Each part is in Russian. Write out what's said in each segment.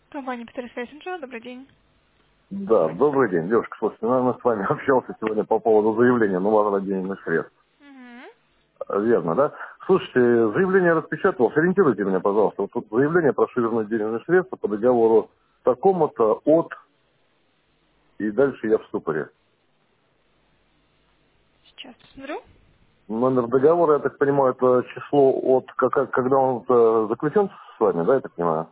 Компания Петерсвязь Инжо, добрый день. Да, добрый день, девушка. Слушайте, наверное, с вами общался сегодня по поводу заявления на возврат денежных средств. Мгм. Верно, да? Слушайте, заявление распечатал. Сориентируйте меня, пожалуйста. Вот тут заявление, прошу вернуть денежные средства по договору такому-то от, и дальше я в ступоре. Сейчас посмотрю. Номер договора, я так понимаю, это число от, когда он заключен с вами, да, я так понимаю?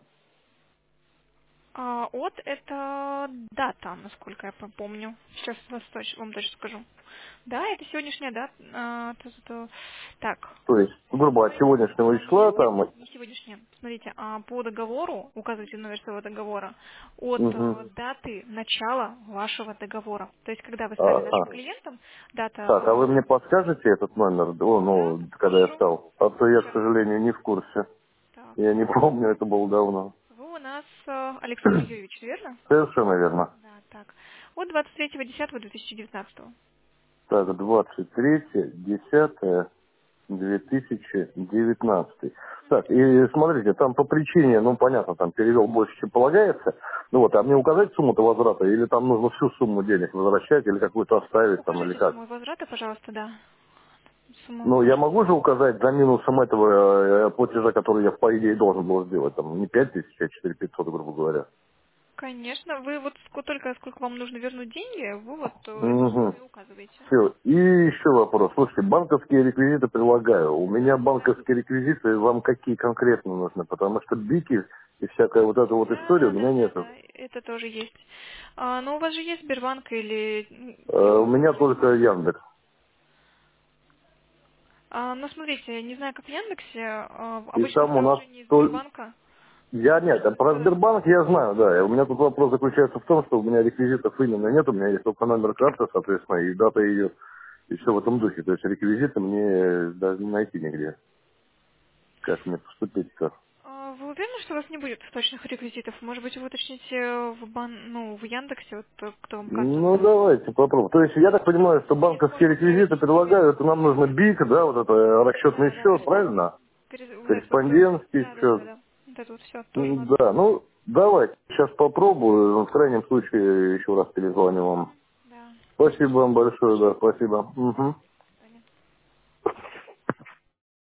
От это дата, насколько я помню. Сейчас вам точно скажу. Да, это сегодняшняя дата. Так, То есть, грубо, от сегодняшнего не числа там... не сегодняшняя. Смотрите, по договору, указывайте номер своего договора, от Мгм. даты начала вашего договора. То есть, когда вы стали нашим Ага. клиентом, Так, а вы дата... мне подскажете этот номер, Да, когда я подскажу. стал? А то я, к Сейчас. сожалению, не в курсе. Так. Я не помню, это было давно. Вы у нас Александр Юрьевич, верно? Совершенно верно. Да, так. От 23.10.2019. Так, 23.10.2019. Так, и смотрите, там по причине, ну понятно, там перевел больше, чем полагается. Ну вот, а мне указать сумму-то возврата, или там нужно всю сумму денег возвращать, или какую-то оставить там, или Укажите как? сумму возврата, пожалуйста, да. Сумму. Ну, я могу же указать за минусом этого платежа, который я, по идее, должен был сделать, там, не 5000, а 4500, грубо говоря. Конечно, вы вот только сколько вам нужно вернуть деньги, вы вот эту сумму Угу. и указываете. Все. И еще вопрос. Слушайте, банковские реквизиты прилагаю. У меня банковские реквизиты вам какие конкретно нужны? Потому что бики и всякая вот эта вот история у Да, меня да, да, нету. да, это тоже есть. Но у вас же есть Сбербанк или У другой меня какой-нибудь? только Яндекс. Ну, смотрите, не знаю, как в Яндексе, И обычно в там у нас приложении то... Сбербанка. Я нет, а про Да-да. Сбербанк я знаю, да. И у меня тут вопрос заключается в том, что у меня реквизитов именно нет, у меня есть только номер карты, соответственно, и дата ее, и все в этом духе. То есть реквизиты мне даже не найти нигде. Как мне поступить-то? Вы уверены, что у вас не будет точных реквизитов? Может быть, вы уточните в Яндексе, вот кто вам карту Ну, выдал? давайте попробуем. То есть, я так понимаю, что Я банковские могу реквизиты провести предлагают, это нам нужно БИК, да, вот это расчетный Да, да, счет, правильно? Корреспондентский да, да, да, счет. да. Вот это вот все тоже надо. Да, ну, давайте, сейчас попробую, в крайнем случае еще раз перезвоню вам. Да. Спасибо вам большое, да, спасибо. Мгм.